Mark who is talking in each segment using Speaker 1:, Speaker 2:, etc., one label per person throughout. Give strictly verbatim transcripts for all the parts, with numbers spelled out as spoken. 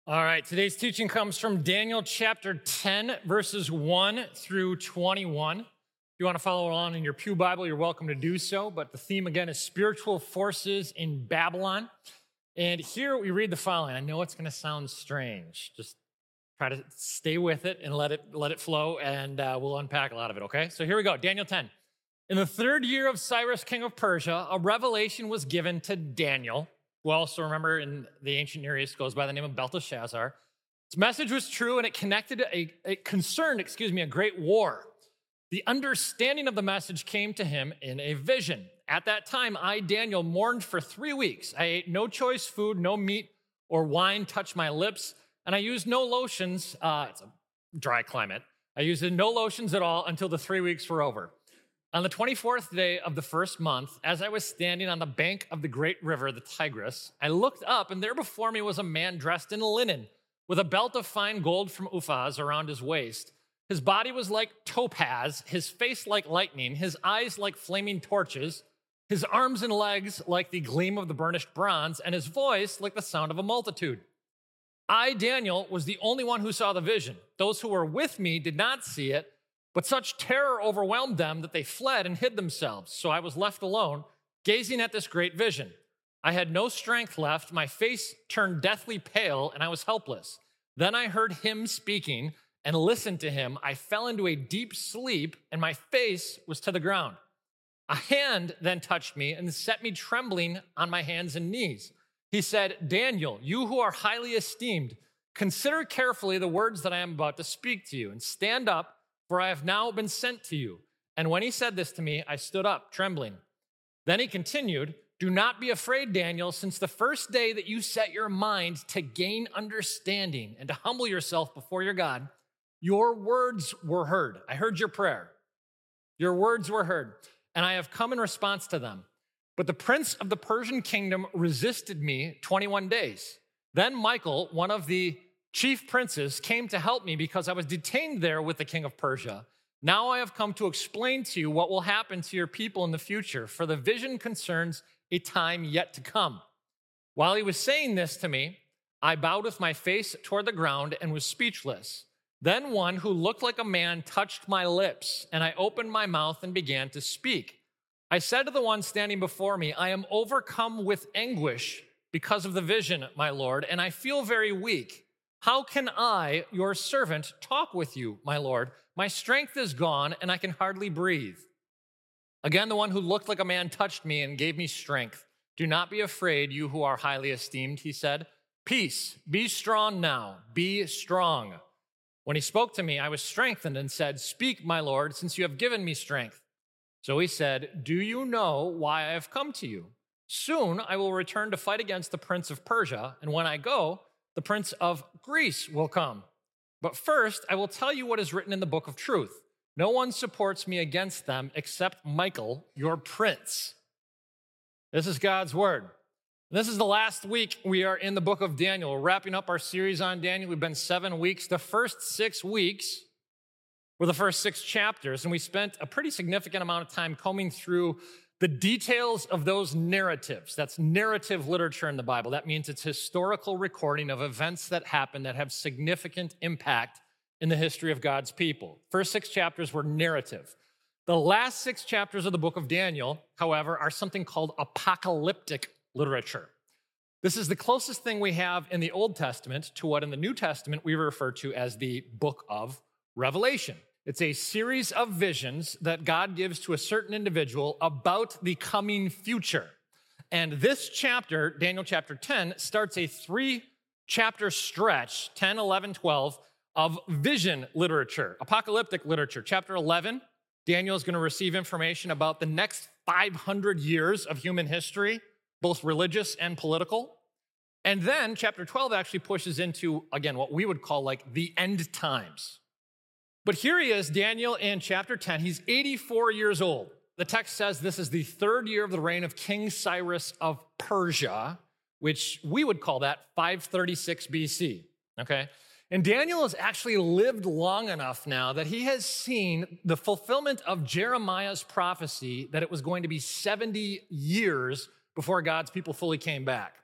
Speaker 1: All right, today's teaching comes from Daniel chapter ten, verses one through twenty-one. If you want to follow along in your pew Bible, you're welcome to do so. But the theme again is spiritual forces in Babylon. And here we read the following. I know it's going to sound strange. Just try to stay with it and let it let it flow, and uh, we'll unpack a lot of it, okay? So here we go, Daniel ten. In the third year of Cyrus, king of Persia, a revelation was given to Daniel, who also, remember, in the ancient Near East goes by the name of Belteshazzar. Its message was true, and it connected, a, it concerned, excuse me, a great war. The understanding of the message came to him in a vision. At that time, I, Daniel, mourned for three weeks. I ate no choice food, no meat or wine touched my lips, and I used no lotions. Uh, it's a dry climate. I used no lotions at all until the three weeks were over. On the twenty-fourth day of the first month, as I was standing on the bank of the great river, the Tigris, I looked up, and there before me was a man dressed in linen, with a belt of fine gold from Uphaz around his waist. His body was like topaz, his face like lightning, his eyes like flaming torches, his arms and legs like the gleam of the burnished bronze, and his voice like the sound of a multitude. I, Daniel, was the only one who saw the vision. Those who were with me did not see it, but such terror overwhelmed them that they fled and hid themselves. So I was left alone, gazing at this great vision. I had no strength left. My face turned deathly pale, and I was helpless. Then I heard him speaking and listened to him. I fell into a deep sleep, and my face was to the ground. A hand then touched me and set me trembling on my hands and knees. He said, Daniel, you who are highly esteemed, consider carefully the words that I am about to speak to you, and stand up, for I have now been sent to you. And when he said this to me, I stood up, trembling. Then he continued, do not be afraid, Daniel, since the first day that you set your mind to gain understanding and to humble yourself before your God, your words were heard. I heard your prayer. Your words were heard, and I have come in response to them. But the prince of the Persian kingdom resisted me twenty-one days. Then Michael, one of the chief princes, came to help me because I was detained there with the king of Persia. Now I have come to explain to you what will happen to your people in the future, for the vision concerns a time yet to come. While he was saying this to me, I bowed with my face toward the ground and was speechless. Then one who looked like a man touched my lips, and I opened my mouth and began to speak. I said to the one standing before me, I am overcome with anguish because of the vision, my Lord, and I feel very weak. How can I, your servant, talk with you, my Lord? My strength is gone, and I can hardly breathe. Again, the one who looked like a man touched me and gave me strength. Do not be afraid, you who are highly esteemed, he said. Peace, be strong now, be strong. When he spoke to me, I was strengthened and said, Speak, my Lord, since you have given me strength. So he said, Do you know why I have come to you? Soon I will return to fight against the prince of Persia, and when I go, the prince of Greece will come. But first, I will tell you what is written in the book of truth. No one supports me against them except Michael, your prince. This is God's word. This is the last week we are in the book of Daniel. We're wrapping up our series on Daniel. We've been seven weeks. The first six weeks were the first six chapters, and we spent a pretty significant amount of time combing through the details of those narratives. That's narrative literature in the Bible. That means it's historical recording of events that happen that have significant impact in the history of God's people. First six chapters were narrative. The last six chapters of the book of Daniel, however, are something called apocalyptic literature. This is the closest thing we have in the Old Testament to what in the New Testament we refer to as the book of Revelation. It's a series of visions that God gives to a certain individual about the coming future. And this chapter, Daniel chapter ten, starts a three-chapter stretch, ten, eleven, twelve, of vision literature, apocalyptic literature. Chapter eleven, Daniel is going to receive information about the next five hundred years of human history, both religious and political. And then chapter twelve actually pushes into, again, what we would call like the end times. But here he is, Daniel, in chapter ten. He's eighty-four years old. The text says this is the third year of the reign of King Cyrus of Persia, which we would call that five thirty-six B C, okay? And Daniel has actually lived long enough now that he has seen the fulfillment of Jeremiah's prophecy that it was going to be seventy years before God's people fully came back.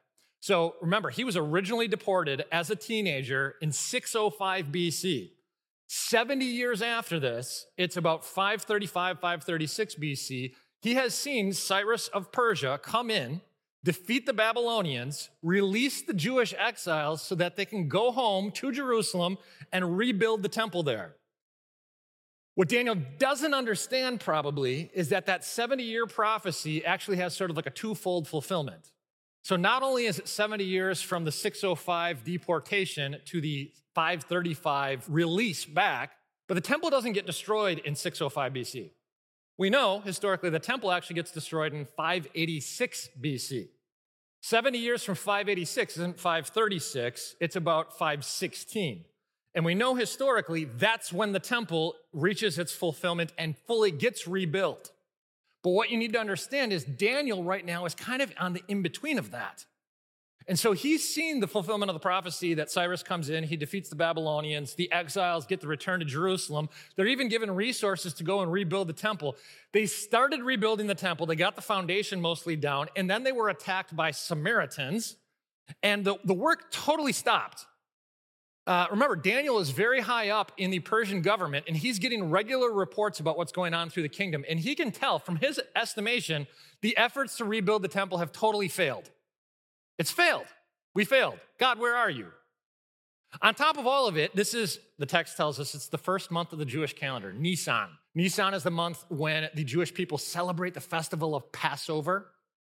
Speaker 1: So remember, he was originally deported as a teenager in six oh five B C. seventy years after this, it's about five thirty-five, five thirty-six B C, he has seen Cyrus of Persia come in, defeat the Babylonians, release the Jewish exiles so that they can go home to Jerusalem and rebuild the temple there. What Daniel doesn't understand probably is that that seventy-year prophecy actually has sort of like a twofold fulfillment. So not only is it seventy years from the six oh five deportation to the five thirty-five release back, but the temple doesn't get destroyed in six oh five B C. We know, historically, the temple actually gets destroyed in five eighty-six B C. seventy years from five eighty-six isn't five thirty-six, it's about five sixteen. And we know historically that's when the temple reaches its fulfillment and fully gets rebuilt. But what you need to understand is Daniel right now is kind of on the in-between of that. And so he's seen the fulfillment of the prophecy that Cyrus comes in, he defeats the Babylonians, the exiles get the return to Jerusalem. They're even given resources to go and rebuild the temple. They started rebuilding the temple, they got the foundation mostly down, and then they were attacked by Samaritans, and the, the work totally stopped. Uh, remember, Daniel is very high up in the Persian government, and he's getting regular reports about what's going on through the kingdom. And he can tell, from his estimation, the efforts to rebuild the temple have totally failed. It's failed. We failed. God, where are you? On top of all of it, this is, the text tells us, it's the first month of the Jewish calendar, Nisan. Nisan is the month when the Jewish people celebrate the festival of Passover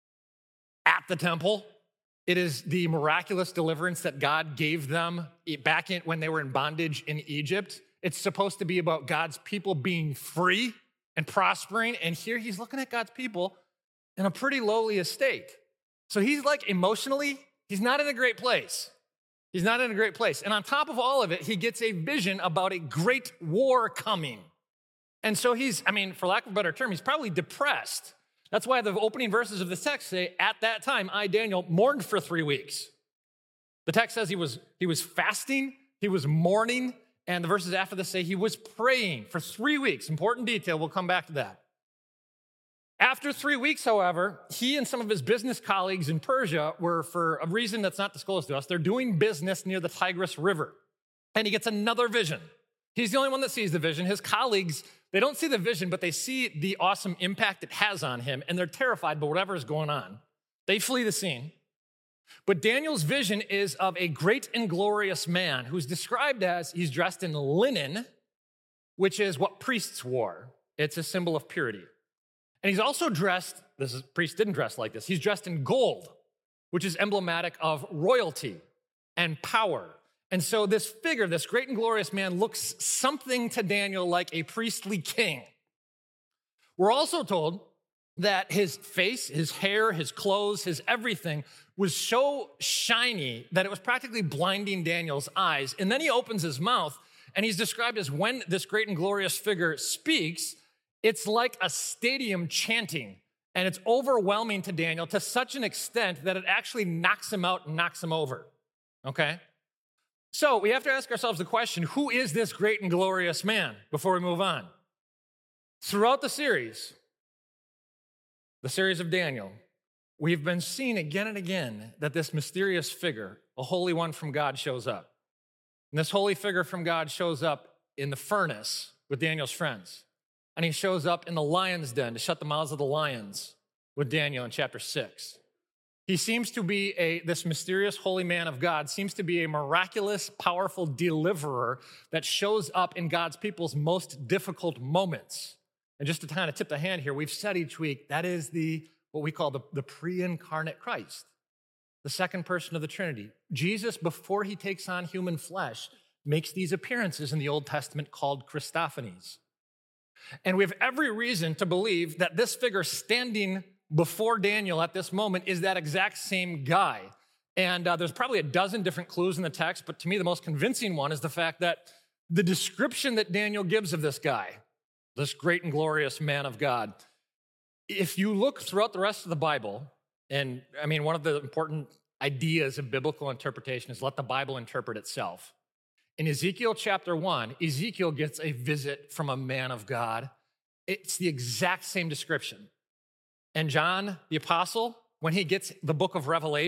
Speaker 1: at the temple. It is the miraculous deliverance that God gave them back in, when they were in bondage in Egypt. It's supposed to be about God's people being free and prospering. And here he's looking at God's people in a pretty lowly estate. So he's like emotionally, he's not in a great place. He's not in a great place. And on top of all of it, he gets a vision about a great war coming. And so he's, I mean, for lack of a better term, he's probably depressed. That's why the opening verses of the text say, at that time, I, Daniel, mourned for three weeks. The text says he was, he was fasting, he was mourning, and the verses after this say he was praying for three weeks. Important detail, we'll come back to that. After three weeks, however, he and some of his business colleagues in Persia were, for a reason that's not disclosed to us, they're doing business near the Tigris River. And he gets another vision. He's the only one that sees the vision. His colleagues, they don't see the vision, but they see the awesome impact it has on him, and they're terrified by whatever is going on. They flee the scene. But Daniel's vision is of a great and glorious man who's described as he's dressed in linen, which is what priests wore. It's a symbol of purity. And he's also dressed, this is, priest didn't dress like this, he's dressed in gold, which is emblematic of royalty and power. And so this figure, this great and glorious man, looks something to Daniel like a priestly king. We're also told that his face, his hair, his clothes, his everything was so shiny that it was practically blinding Daniel's eyes. And then he opens his mouth, and he's described as when this great and glorious figure speaks, it's like a stadium chanting, and it's overwhelming to Daniel to such an extent that it actually knocks him out and knocks him over, okay? So we have to ask ourselves the question, who is this great and glorious man before we move on? Throughout the series, the series of Daniel, we've been seeing again and again that this mysterious figure, a holy one from God, shows up. And this holy figure from God shows up in the furnace with Daniel's friends. And he shows up in the lion's den to shut the mouths of the lions with Daniel in chapter six. He seems to be a, this mysterious holy man of God seems to be a miraculous, powerful deliverer that shows up in God's people's most difficult moments. And just to kind of tip the hand here, we've said each week, that is the what we call the, the pre-incarnate Christ, the second person of the Trinity. Jesus, before he takes on human flesh, makes these appearances in the Old Testament called Christophanies. And we have every reason to believe that this figure standing before Daniel at this moment is that exact same guy. And uh, there's probably a dozen different clues in the text, but to me the most convincing one is the fact that the description that Daniel gives of this guy, this great and glorious man of God, if you look throughout the rest of the Bible, and I mean, one of the important ideas of biblical interpretation is let the Bible interpret itself. In Ezekiel chapter one, Ezekiel gets a visit from a man of God. It's the exact same description. And John, the apostle, when he gets the book of Revelation,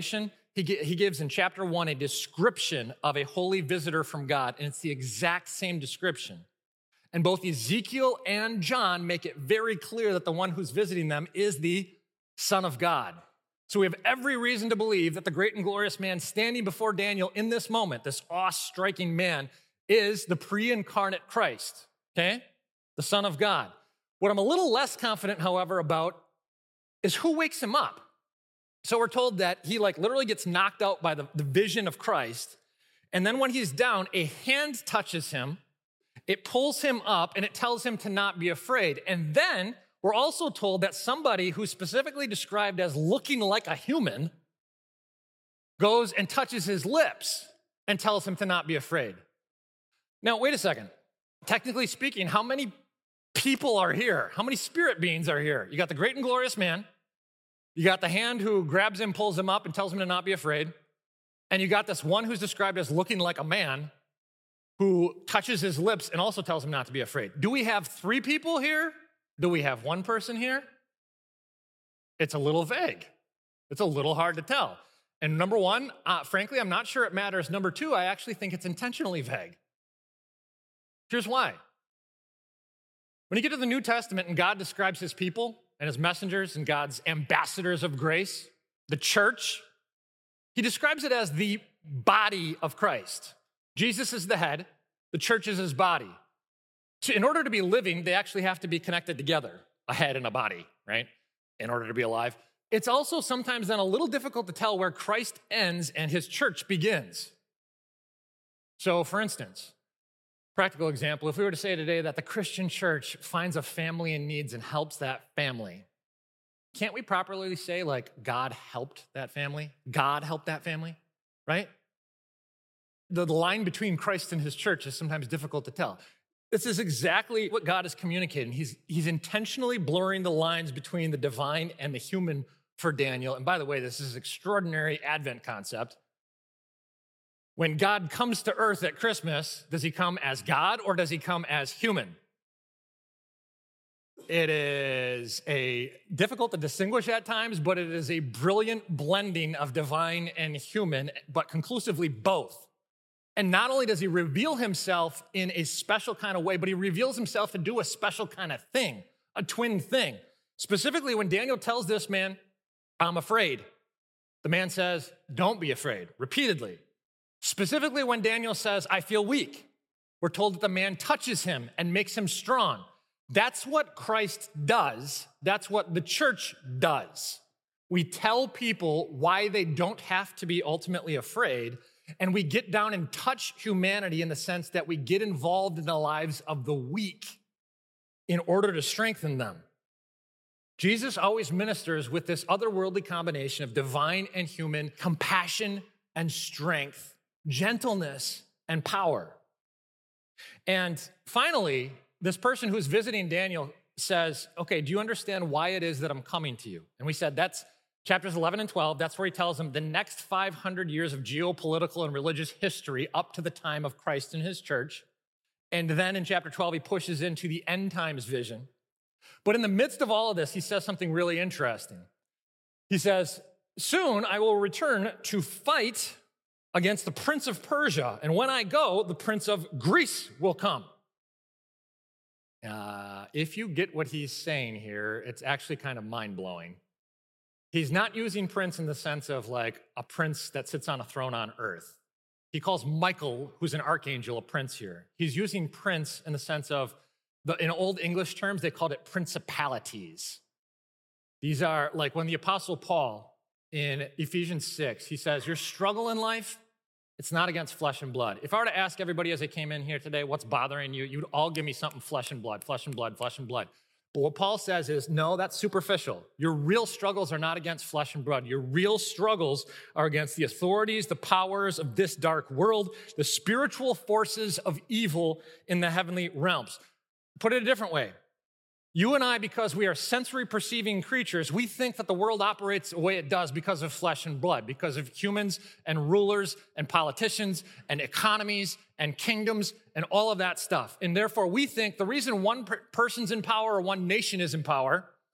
Speaker 1: he, he gives in chapter one a description of a holy visitor from God, and it's the exact same description. And both Ezekiel and John make it very clear that the one who's visiting them is the Son of God. So we have every reason to believe that the great and glorious man standing before Daniel in this moment, this awe-striking man, is the pre-incarnate Christ, okay? The Son of God. What I'm a little less confident, however, about is who wakes him up. So we're told that he like literally gets knocked out by the, the vision of Christ. And then when he's down, a hand touches him, it pulls him up, and it tells him to not be afraid. And then we're also told that somebody who's specifically described as looking like a human goes and touches his lips and tells him to not be afraid. Now, wait a second. Technically speaking, how many people are here? How many spirit beings are here? You got the great and glorious man. You got the hand who grabs him, pulls him up, and tells him to not be afraid. And you got this one who's described as looking like a man who touches his lips and also tells him not to be afraid. Do we have three people here? Do we have one person here? It's a little vague. It's a little hard to tell. And number one, uh, frankly, I'm not sure it matters. Number two, I actually think it's intentionally vague. Here's why. When you get to the New Testament and God describes his people and his messengers and God's ambassadors of grace, the church, he describes it as the body of Christ. Jesus is the head, the church is his body. So in order to be living, they actually have to be connected together, a head and a body, right? In order to be alive. It's also sometimes then a little difficult to tell where Christ ends and his church begins. So for instance, practical example, if we were to say today that the Christian church finds a family in needs and helps that family, can't we properly say like God helped that family? God helped that family, right? The line between Christ and his church is sometimes difficult to tell. This is exactly what God is communicating. He's, he's intentionally blurring the lines between the divine and the human for Daniel. And by the way, this is an extraordinary Advent concept. When God comes to earth at Christmas, does he come as God or does he come as human? It is a difficult to distinguish at times, but it is a brilliant blending of divine and human, but conclusively both. And not only does he reveal himself in a special kind of way, but he reveals himself to do a special kind of thing, a twin thing. Specifically, when Daniel tells this man, I'm afraid, the man says, don't be afraid, repeatedly. Specifically, when Daniel says, I feel weak, we're told that the man touches him and makes him strong. That's what Christ does. That's what the church does. We tell people why they don't have to be ultimately afraid, and we get down and touch humanity in the sense that we get involved in the lives of the weak in order to strengthen them. Jesus always ministers with this otherworldly combination of divine and human compassion and strength, gentleness and power. And finally, this person who's visiting Daniel says, okay, do you understand why it is that I'm coming to you? And we said that's chapters eleven and twelve, that's where he tells them the next five hundred years of geopolitical and religious history up to the time of Christ and his church. And then in chapter twelve, he pushes into the end times vision. But in the midst of all of this, he says something really interesting. He says, soon I will return to fight against the prince of Persia. And when I go, the prince of Greece will come. Uh, if you get what he's saying here, it's actually kind of mind-blowing. He's not using prince in the sense of like a prince that sits on a throne on earth. He calls Michael, who's an archangel, a prince here. He's using prince in the sense of, the, in old English terms, they called it principalities. These are like when the Apostle Paul in Ephesians six, he says, your struggle in life, it's not against flesh and blood. If I were to ask everybody as they came in here today, what's bothering you, you'd all give me something flesh and blood, flesh and blood, flesh and blood. But what Paul says is, no, that's superficial. Your real struggles are not against flesh and blood. Your real struggles are against the authorities, the powers of this dark world, the spiritual forces of evil in the heavenly realms. Put it a different way. You and I, because we are sensory perceiving creatures, we think that the world operates the way it does because of flesh and blood, because of humans and rulers and politicians and economies and kingdoms and all of that stuff. And therefore, we think the reason one per- person's in power or one nation is in power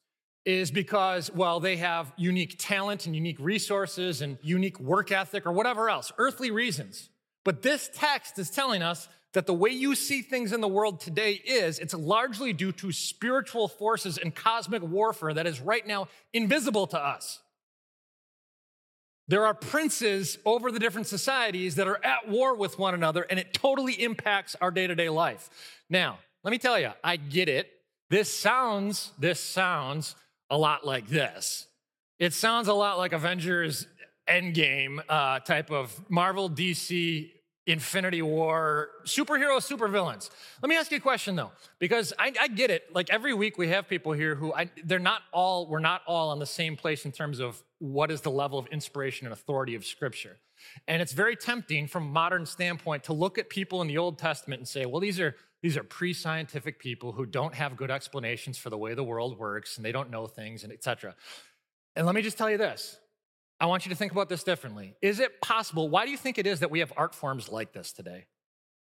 Speaker 1: is because, well, they have unique talent and unique resources and unique work ethic or whatever else, earthly reasons. But this text is telling us that the way you see things in the world today is it's largely due to spiritual forces and cosmic warfare that is right now invisible to us. There are princes over the different societies that are at war with one another, and it totally impacts our day-to-day life. Now, let me tell you, I get it. This sounds, this sounds a lot like this. It sounds a lot like Avengers Endgame uh, type of Marvel, D C, Infinity War, superhero, supervillains. Let me ask you a question though, because I, I get it. Like every week we have people here who I, they're not all, we're not all on the same place in terms of what is the level of inspiration and authority of Scripture. And it's very tempting from a modern standpoint to look at people in the Old Testament and say, well, these are these are pre-scientific people who don't have good explanations for the way the world works and they don't know things and et cetera. And let me just tell you this. I want you to think about this differently. Is it possible, why do you think it is that we have art forms like this today?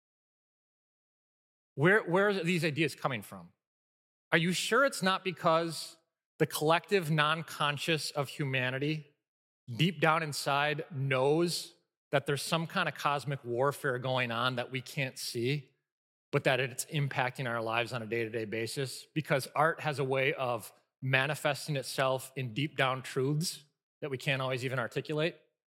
Speaker 1: Where, where are these ideas coming from? Are you sure it's not because the collective non-conscious of humanity deep down inside knows that there's some kind of cosmic warfare going on that we can't see, but that it's impacting our lives on a day-to-day basis? Because art has a way of manifesting itself in deep down truths that we can't always even articulate.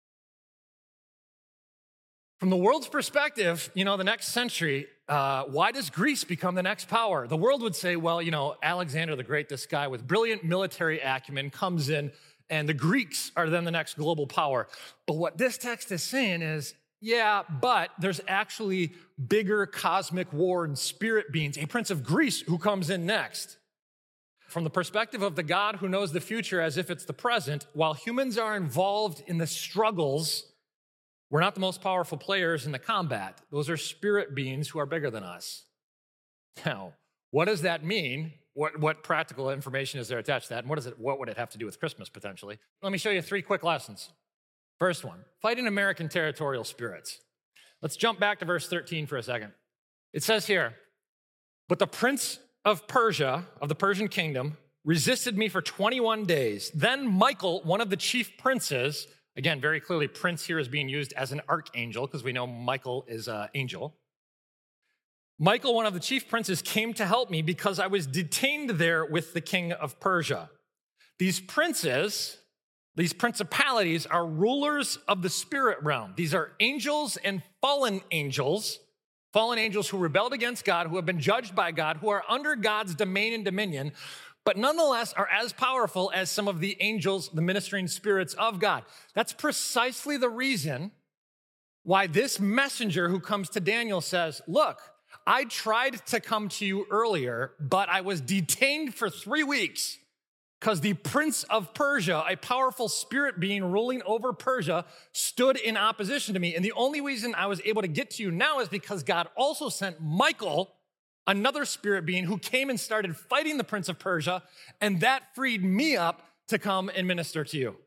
Speaker 1: From the world's perspective, you know, the next century, uh, why does Greece become the next power? The world would say, well, you know, Alexander the Great, this guy with brilliant military acumen comes in, and the Greeks are then the next global power. But what this text is saying is, yeah, but there's actually bigger cosmic war and spirit beings, a prince of Greece who comes in next. From the perspective of the God who knows the future as if it's the present, while humans are involved in the struggles, we're not the most powerful players in the combat. Those are spirit beings who are bigger than us. Now, what does that mean? What, what practical information is there attached to that? And what, is it, what would it have to do with Christmas, potentially? Let me show you three quick lessons. First one, fighting American territorial spirits. Let's jump back to verse thirteen for a second. It says here, but the prince of Persia, of the Persian kingdom, resisted me for twenty-one days. Then Michael, one of the chief princes, again, very clearly prince here is being used as an archangel because we know Michael is an angel. Michael, one of the chief princes, came to help me because I was detained there with the king of Persia. These princes, these principalities are rulers of the spirit realm. These are angels and fallen angels, fallen angels who rebelled against God, who have been judged by God, who are under God's domain and dominion, but nonetheless are as powerful as some of the angels, the ministering spirits of God. That's precisely the reason why this messenger who comes to Daniel says, look, I tried to come to you earlier, but I was detained for three weeks because the prince of Persia, a powerful spirit being ruling over Persia, stood in opposition to me. And the only reason I was able to get to you now is because God also sent Michael, another spirit being, who came and started fighting the prince of Persia, and that freed me up to come and minister to you.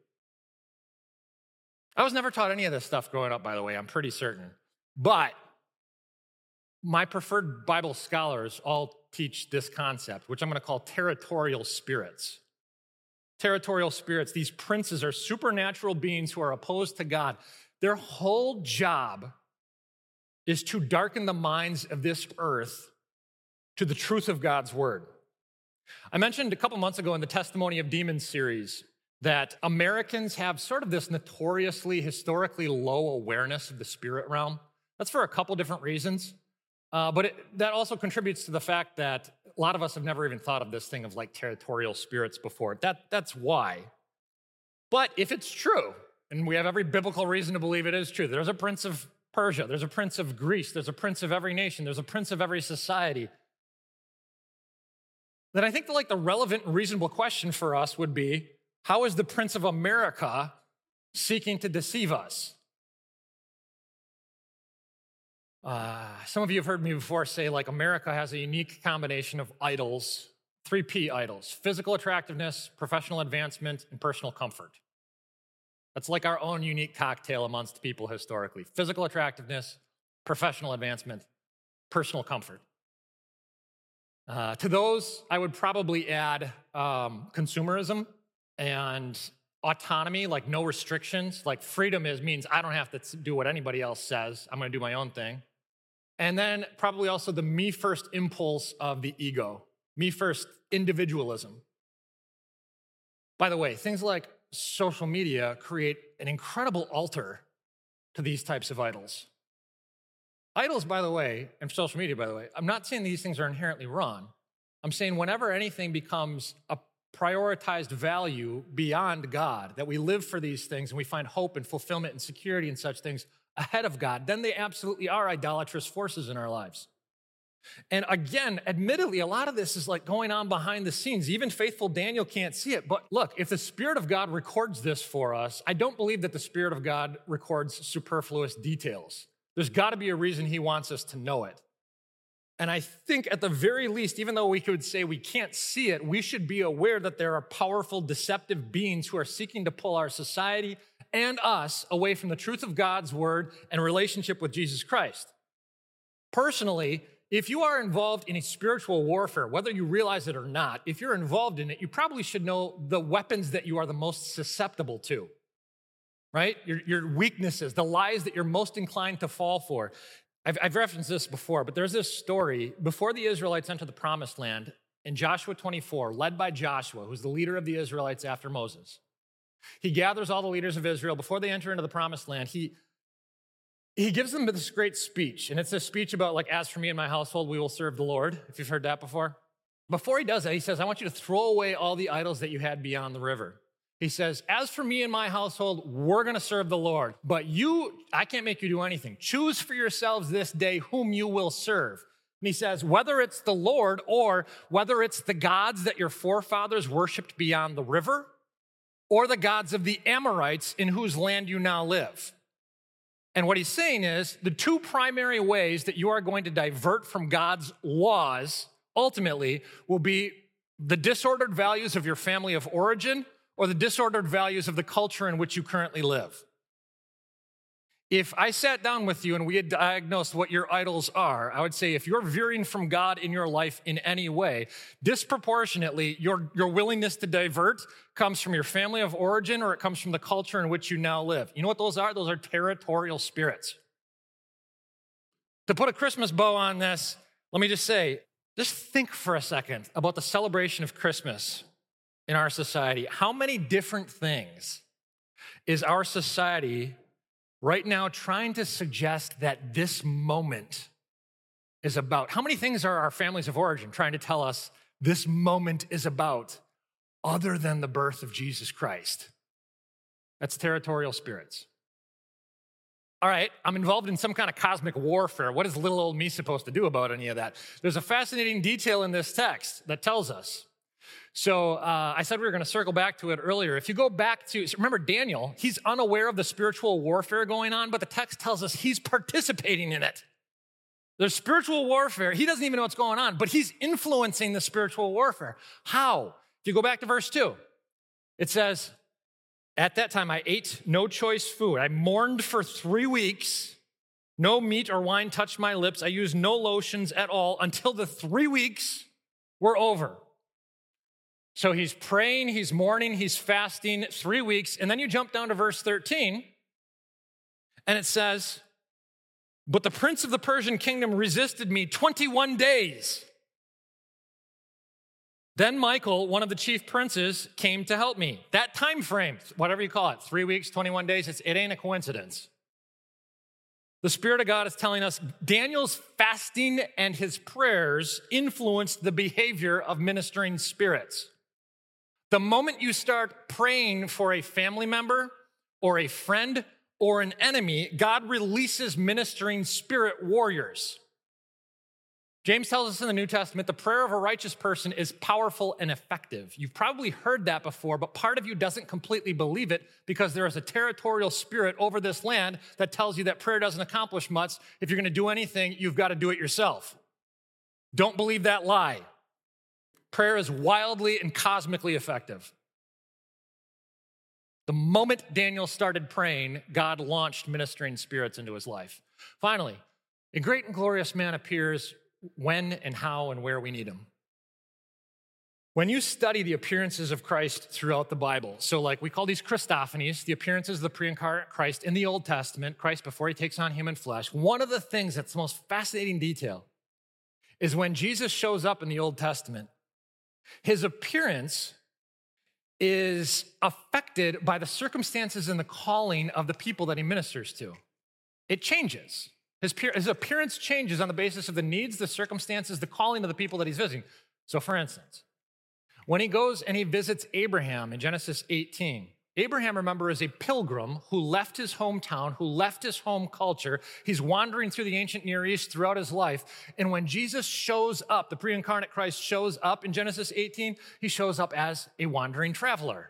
Speaker 1: I was never taught any of this stuff growing up, by the way, I'm pretty certain. But my preferred Bible scholars all teach this concept, which I'm going to call territorial spirits. Territorial spirits, these princes are supernatural beings who are opposed to God. Their whole job is to darken the minds of this earth to the truth of God's word. I mentioned a couple months ago in the Testimony of Demons series that Americans have sort of this notoriously, historically low awareness of the spirit realm. That's for a couple different reasons. Uh, but it, that also contributes to the fact that a lot of us have never even thought of this thing of like territorial spirits before. That, that's why. But if it's true, and we have every biblical reason to believe it is true, there's a prince of Persia, there's a prince of Greece, there's a prince of every nation, there's a prince of every society, then I think the, like the relevant and reasonable question for us would be, how is the Prince of America seeking to deceive us? Uh, some of you have heard me before say, like, America has a unique combination of idols, three P idols: physical attractiveness, professional advancement, and personal comfort. That's like our own unique cocktail amongst people historically. Physical attractiveness, professional advancement, personal comfort. Uh, to those, I would probably add um, consumerism and autonomy, like no restrictions. Like freedom is means I don't have to do what anybody else says. I'm going to do my own thing. And then probably also the me first impulse of the ego, me first individualism. By the way, things like social media create an incredible altar to these types of idols. Idols, by the way, and social media, by the way, I'm not saying these things are inherently wrong. I'm saying whenever anything becomes a prioritized value beyond God, that we live for these things and we find hope and fulfillment and security and such things ahead of God, then they absolutely are idolatrous forces in our lives. And again, admittedly, a lot of this is like going on behind the scenes. Even faithful Daniel can't see it. But look, if the Spirit of God records this for us, I don't believe that the Spirit of God records superfluous details. There's got to be a reason he wants us to know it. And I think at the very least, even though we could say we can't see it, we should be aware that there are powerful, deceptive beings who are seeking to pull our society and us away from the truth of God's word and relationship with Jesus Christ. Personally, if you are involved in a spiritual warfare, whether you realize it or not, if you're involved in it, you probably should know the weapons that you are the most susceptible to, right? Your, your weaknesses, the lies that you're most inclined to fall for. I've, I've referenced this before, but there's this story. Before the Israelites entered the Promised Land, in Joshua twenty-four, led by Joshua, who's the leader of the Israelites after Moses, he gathers all the leaders of Israel. Before they enter into the Promised Land, he, he gives them this great speech. And it's a speech about, like, as for me and my household, we will serve the Lord, if you've heard that before. Before he does that, he says, I want you to throw away all the idols that you had beyond the river. He says, as for me and my household, we're going to serve the Lord. But you, I can't make you do anything. Choose for yourselves this day whom you will serve. And he says, whether it's the Lord or whether it's the gods that your forefathers worshiped beyond the river or the gods of the Amorites in whose land you now live. And what he's saying is the two primary ways that you are going to divert from God's laws ultimately will be the disordered values of your family of origin or the disordered values of the culture in which you currently live. If I sat down with you and we had diagnosed what your idols are, I would say if you're veering from God in your life in any way, disproportionately, your, your willingness to divert comes from your family of origin or it comes from the culture in which you now live. You know what those are? Those are territorial spirits. To put a Christmas bow on this, let me just say, just think for a second about the celebration of Christmas in our society. How many different things is our society right now trying to suggest that this moment is about? How many things are our families of origin trying to tell us this moment is about other than the birth of Jesus Christ? That's territorial spirits. All right, I'm involved in some kind of cosmic warfare. What is little old me supposed to do about any of that? There's a fascinating detail in this text that tells us. So uh, I said we were going to circle back to it earlier. If you go back to, remember Daniel, he's unaware of the spiritual warfare going on, but the text tells us he's participating in it. There's spiritual warfare. He doesn't even know what's going on, but he's influencing the spiritual warfare. How? If you go back to verse two, it says, at that time I ate no choice food. I mourned for three weeks. No meat or wine touched my lips. I used no lotions at all until the three weeks were over. So he's praying, he's mourning, he's fasting three weeks. And then you jump down to verse thirteen, and it says, but the prince of the Persian kingdom resisted me twenty-one days. Then Michael, one of the chief princes, came to help me. That time frame, whatever you call it, three weeks, twenty-one days, it's, it ain't a coincidence. The Spirit of God is telling us Daniel's fasting and his prayers influenced the behavior of ministering spirits. The moment you start praying for a family member or a friend or an enemy, God releases ministering spirit warriors. James tells us in the New Testament, the prayer of a righteous person is powerful and effective. You've probably heard that before, but part of you doesn't completely believe it because there is a territorial spirit over this land that tells you that prayer doesn't accomplish much. If you're going to do anything, you've got to do it yourself. Don't believe that lie. Prayer is wildly and cosmically effective. The moment Daniel started praying, God launched ministering spirits into his life. Finally, a great and glorious man appears when and how and where we need him. When you study the appearances of Christ throughout the Bible, so like we call these Christophanies, the appearances of the pre-incarnate Christ in the Old Testament, Christ before he takes on human flesh, one of the things that's the most fascinating detail is when Jesus shows up in the Old Testament, his appearance is affected by the circumstances and the calling of the people that he ministers to. It changes. His, his appearance changes on the basis of the needs, the circumstances, the calling of the people that he's visiting. So for instance, when he goes and he visits Abraham in Genesis eighteen, Abraham, remember, is a pilgrim who left his hometown, who left his home culture. He's wandering through the ancient Near East throughout his life. And when Jesus shows up, the pre-incarnate Christ shows up in Genesis eighteen, he shows up as a wandering traveler.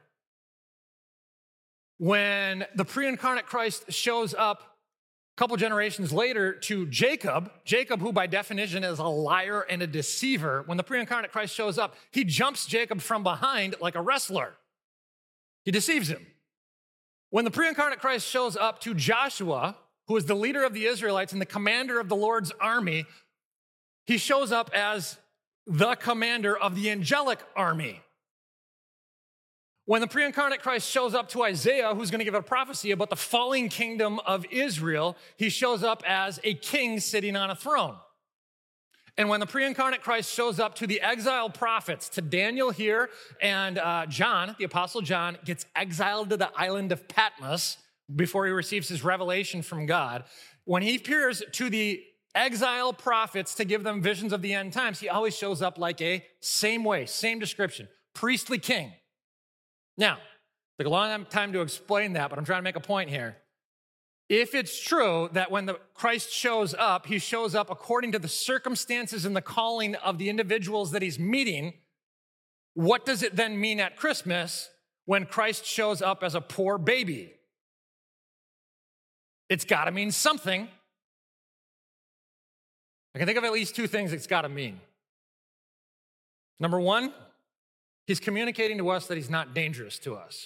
Speaker 1: When the pre-incarnate Christ shows up a couple generations later to Jacob, Jacob, who by definition is a liar and a deceiver, when the pre-incarnate Christ shows up, he jumps Jacob from behind like a wrestler. He deceives him. When the pre-incarnate Christ shows up to Joshua, who is the leader of the Israelites and the commander of the Lord's army, he shows up as the commander of the angelic army. When the pre-incarnate Christ shows up to Isaiah, who's going to give a prophecy about the falling kingdom of Israel, he shows up as a king sitting on a throne. And when the pre-incarnate Christ shows up to the exiled prophets, to Daniel here, and uh, John, the Apostle John, gets exiled to the island of Patmos before he receives his revelation from God. When he appears to the exiled prophets to give them visions of the end times, he always shows up like a same way, same description, priestly king. Now, it took a long time to explain that, but I'm trying to make a point here. If it's true that when the Christ shows up, he shows up according to the circumstances and the calling of the individuals that he's meeting, what does it then mean at Christmas when Christ shows up as a poor baby? It's got to mean something. I can think of at least two things it's got to mean. Number one, he's communicating to us that he's not dangerous to us.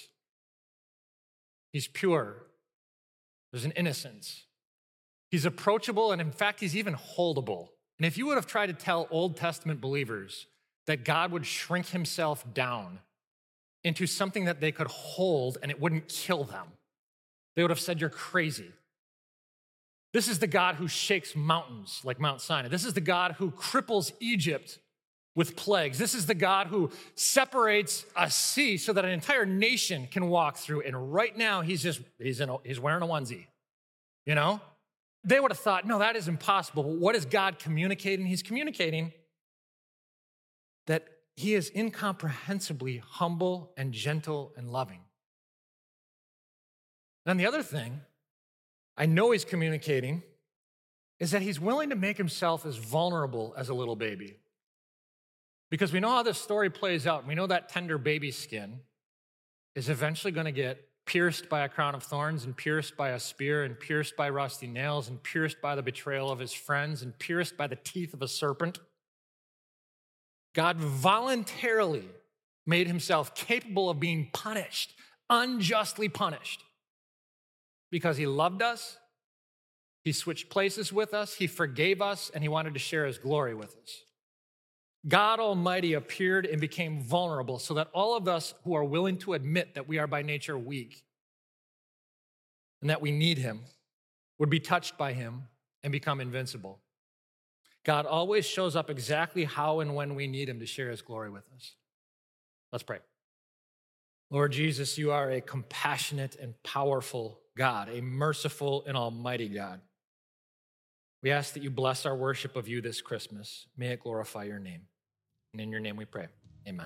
Speaker 1: He's pure. There's an innocence. He's approachable, and in fact, he's even holdable. And if you would have tried to tell Old Testament believers that God would shrink himself down into something that they could hold and it wouldn't kill them, they would have said, you're crazy. This is the God who shakes mountains like Mount Sinai. This is the God who cripples Egypt with plagues. This is the God who separates a sea so that an entire nation can walk through. And right now, he's just, he's, in a, he's wearing a onesie, you know? They would have thought, no, that is impossible. But what is God communicating? He's communicating that he is incomprehensibly humble and gentle and loving. And the other thing I know he's communicating is that he's willing to make himself as vulnerable as a little baby. Because we know how this story plays out. We know that tender baby skin is eventually going to get pierced by a crown of thorns and pierced by a spear and pierced by rusty nails and pierced by the betrayal of his friends and pierced by the teeth of a serpent. God voluntarily made himself capable of being punished, unjustly punished, because he loved us, he switched places with us, he forgave us, and he wanted to share his glory with us. God Almighty appeared and became vulnerable so that all of us who are willing to admit that we are by nature weak and that we need him would be touched by him and become invincible. God always shows up exactly how and when we need him to share his glory with us. Let's pray. Lord Jesus, you are a compassionate and powerful God, a merciful and almighty God. We ask that you bless our worship of you this Christmas. May it glorify your name. And in your name we pray. Amen.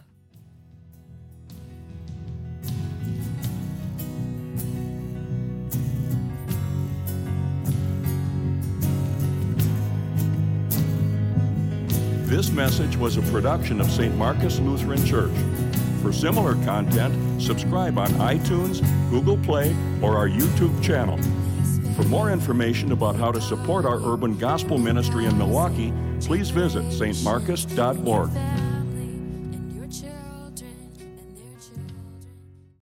Speaker 2: This message was a production of Saint Marcus Lutheran Church. For similar content, subscribe on iTunes, Google Play, or our YouTube channel. For more information about how to support our urban gospel ministry in Milwaukee, please visit s t marcus dot org.